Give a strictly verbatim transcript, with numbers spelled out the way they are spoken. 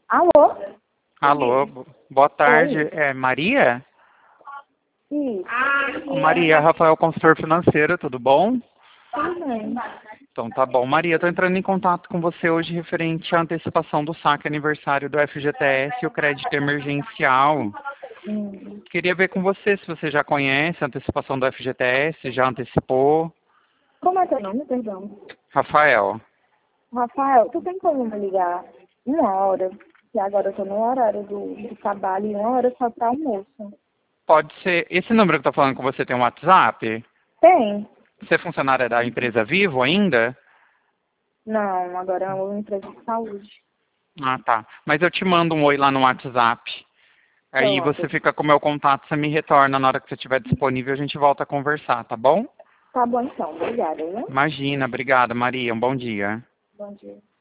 Alô? Alô, bo- boa tarde. Oi. É Maria? Isso. Ô, Maria, Rafael, consultor financeiro, tudo bom? Tudo bem. Então tá bom. Maria, estou entrando em contato com você hoje referente à antecipação do saque aniversário do F G T S e o crédito emergencial. Hum. Queria ver com você se você já conhece a antecipação do F G T S, já antecipou. Como é teu nome, perdão? Rafael, Rafael, tu tem como me ligar uma hora? Que agora eu tô no horário do, do trabalho e uma hora só para almoço. pode ser... Esse número que eu tô falando com você tem um WhatsApp? Tem? Você é funcionária da empresa Vivo ainda? Não, agora é uma empresa de saúde. Ah, tá. Mas eu te mando um oi lá no WhatsApp. Aí você Pronto. fica com o meu contato, você me retorna na hora que você estiver disponível, a gente volta a conversar, tá bom? Tá bom então, obrigada, né? Imagina, obrigada, Maria. Um bom dia. Bom dia.